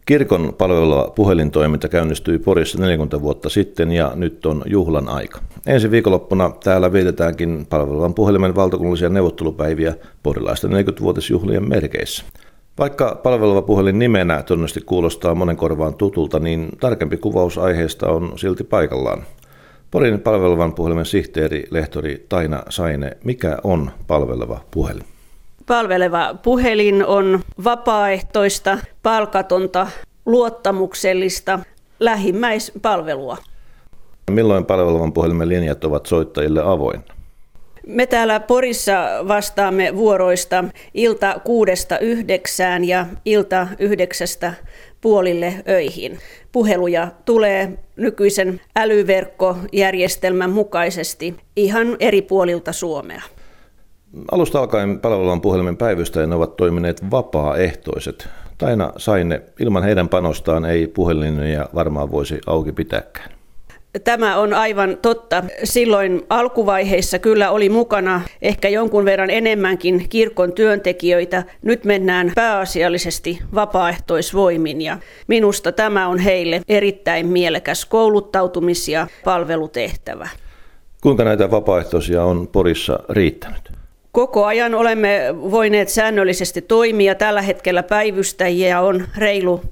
Kirkon palveleva puhelintoiminta käynnistyi Porissa 40 vuotta sitten ja nyt on juhlan aika. Ensi viikonloppuna täällä vietetäänkin palvelevan puhelimen valtakunnallisia neuvottelupäiviä porilaisten 40-vuotisjuhlien merkeissä. Vaikka palveleva puhelin nimenä todennäköisesti kuulostaa monen korvaan tutulta, niin tarkempi kuvaus aiheesta on silti paikallaan. Porin palvelevan puhelimen sihteeri, lehtori Taina Saine, mikä on palveleva puhelin? Palveleva puhelin on vapaaehtoista, palkatonta, luottamuksellista lähimmäispalvelua. Milloin palvelevan puhelimen linjat ovat soittajille avoinna? Me täällä Porissa vastaamme vuoroista ilta 6–9 ja ilta 9:00 puheluja tulee nykyisen älyverkkojärjestelmän mukaisesti ihan eri puolilta Suomea. Alusta alkaen palvelevan puhelimen päivystäjien ovat toimineet vapaaehtoiset. Taina Saine, ilman heidän panostaan ei puhelinlinjoja varmaan voisi auki pitääkään. Tämä on aivan totta. Silloin alkuvaiheissa kyllä oli mukana ehkä jonkun verran enemmänkin kirkon työntekijöitä. Nyt mennään pääasiallisesti vapaaehtoisvoimin ja minusta tämä on heille erittäin mielekäs kouluttautumis- ja palvelutehtävä. Kuinka näitä vapaaehtoisia on Porissa riittänyt? Koko ajan olemme voineet säännöllisesti toimia. Tällä hetkellä päivystäjiä on reilu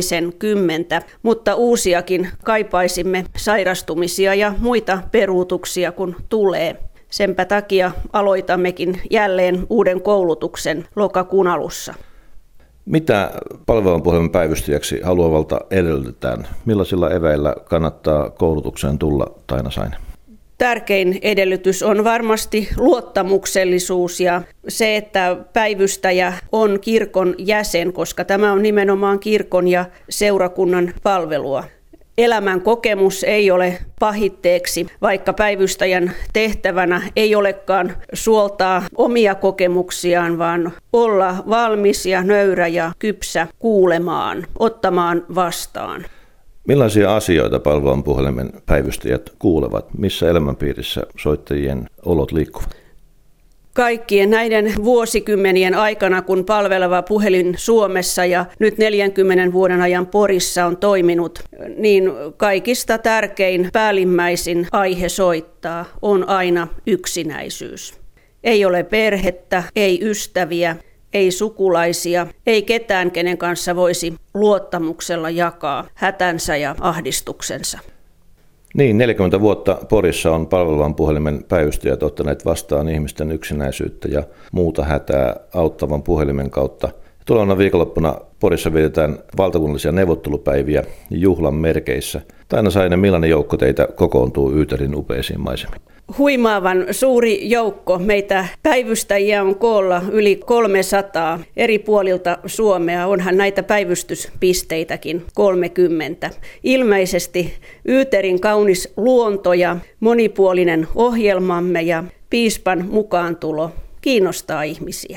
30, mutta uusiakin kaipaisimme sairastumisia ja muita peruutuksia, kun tulee. Senpä takia aloitammekin jälleen uuden koulutuksen lokakuun alussa. Mitä palvelevan puhelimen päivystäjäksi haluavalta edellytetään? Millaisilla eväillä kannattaa koulutukseen tulla, Taina Saine? Tärkein edellytys on varmasti luottamuksellisuus ja se, että päivystäjä on kirkon jäsen, koska tämä on nimenomaan kirkon ja seurakunnan palvelua. Elämän kokemus ei ole pahitteeksi, vaikka päivystäjän tehtävänä ei olekaan suoltaa omia kokemuksiaan, vaan olla valmis ja nöyrä ja kypsä kuulemaan, ottamaan vastaan. Millaisia asioita palvelevan puhelimen päivystäjät kuulevat? Missä elämänpiirissä soittajien olot liikkuvat? Kaikkien näiden vuosikymmenien aikana, kun palveleva puhelin Suomessa ja nyt 40 vuoden ajan Porissa on toiminut, niin kaikista tärkein päällimmäisin aihe soittaa on aina yksinäisyys. Ei ole perhettä, ei ystäviä, ei sukulaisia, ei ketään, kenen kanssa voisi luottamuksella jakaa hätänsä ja ahdistuksensa. Niin, 40 vuotta Porissa on palvelevan puhelimen päivystäjät ottaneet vastaan ihmisten yksinäisyyttä ja muuta hätää auttavan puhelimen kautta. Tulevana viikonloppuna Porissa vietetään valtakunnallisia neuvottelupäiviä juhlan merkeissä. Taina Saine, millainen joukko teitä kokoontuu Yyterin upeisiin maisemiin? Huimaavan suuri joukko. Meitä päivystäjiä on koolla yli 300 eri puolilta Suomea. Onhan näitä päivystyspisteitäkin 30. Ilmeisesti Yyterin kaunis luonto ja monipuolinen ohjelmamme ja piispan mukaantulo kiinnostaa ihmisiä.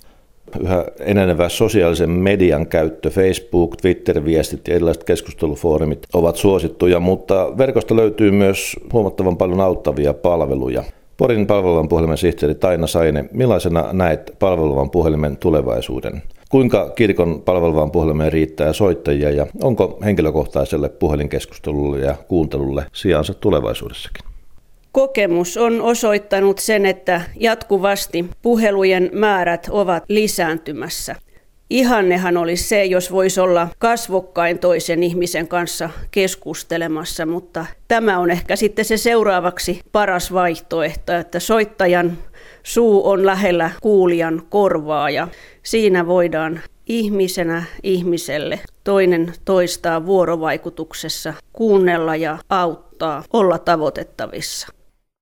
Yhä enenevä sosiaalisen median käyttö, Facebook, Twitter-viestit ja erilaiset keskustelufoorumit ovat suosittuja, mutta verkosta löytyy myös huomattavan paljon auttavia palveluja. Porin palvelevan puhelimen sihteeri Taina Saine, millaisena näet palvelevan puhelimen tulevaisuuden? Kuinka kirkon palvelevaan puhelimeen riittää soittajia ja onko henkilökohtaiselle puhelinkeskustelulle ja kuuntelulle sijaansa tulevaisuudessakin? Kokemus on osoittanut sen, että jatkuvasti puhelujen määrät ovat lisääntymässä. Ihannehan olisi se, jos voisi olla kasvokkain toisen ihmisen kanssa keskustelemassa, mutta tämä on ehkä sitten se seuraavaksi paras vaihtoehto, että soittajan suu on lähellä kuulijan korvaa ja siinä voidaan ihmisenä ihmiselle toinen toistaa vuorovaikutuksessa, kuunnella ja auttaa, olla tavoitettavissa.